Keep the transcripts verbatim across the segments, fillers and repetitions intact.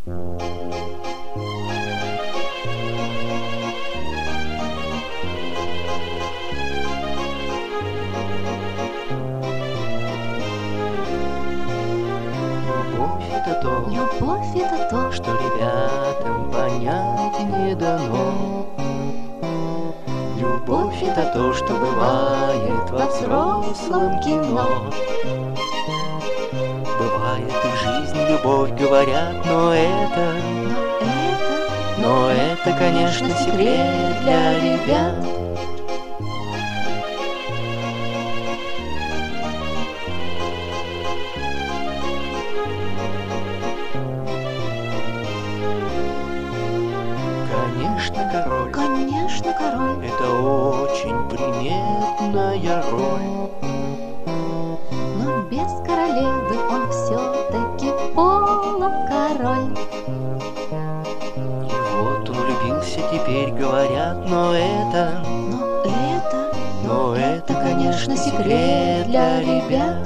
Любовь это то, Любовь это то, что ребятам понять не дано. Любовь это то, что бывает во взрослом кино. Бывает и в жизни любовь, говорят, но это, но это, но это, конечно, секрет для ребят. Конечно, король, конечно, король, это очень приметная роль. но без королевы он все-таки полукороль. И вот он влюбился теперь, говорят, но это, Но это, но это, конечно, секрет для ребят.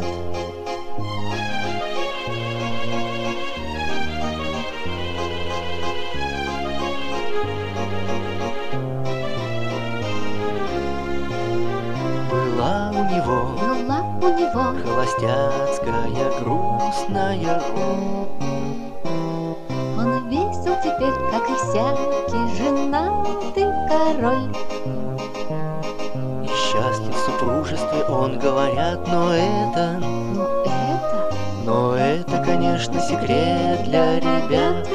Была у него была у него холостяцкая грустная роль. он весел теперь, как и всякий женатый король. И счастлив в супружестве он, говорят, но это, Но это, но это, конечно, секрет для ребят.